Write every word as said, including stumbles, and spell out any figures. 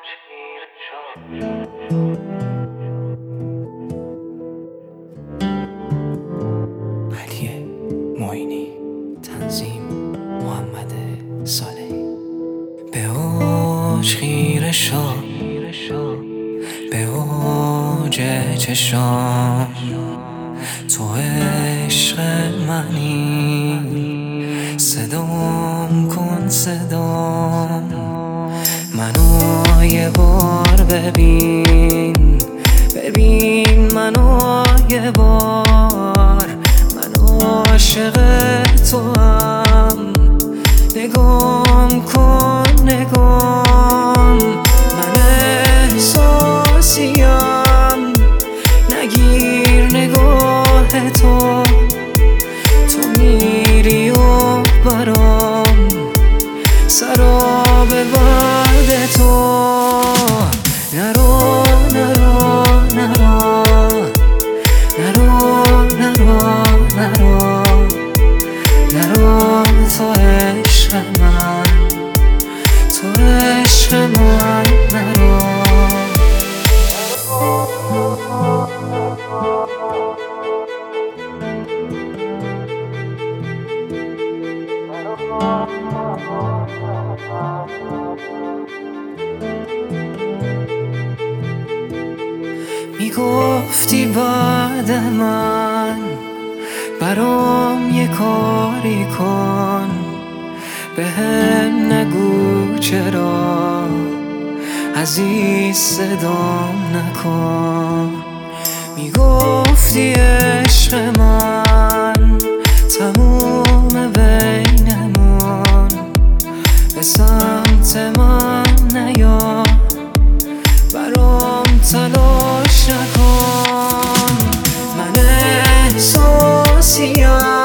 علی معینی، تنظیم محمد صالحی. به اوج خیره شو، به اوج چشام، تو عشق منی، صدام کن صدام، منو یه بار ببین، ببین منو یه بار، من عاشق تو هم، نگام کن نگام، من احساسیم، نگیر نگاه تو، تو میری و برام سراب بعد تو، نرو نرو نرو نرو نرو نرو نرو، تو عشق من، تو عشق من، نرو. میگفتی بعد من برام یه کاری کن، بهم نگو چرا عزیز صدام نکن، میگفتی عشق من تموم بینمون، به سمت من نیا، برام تلاش نکن، من احساسیم،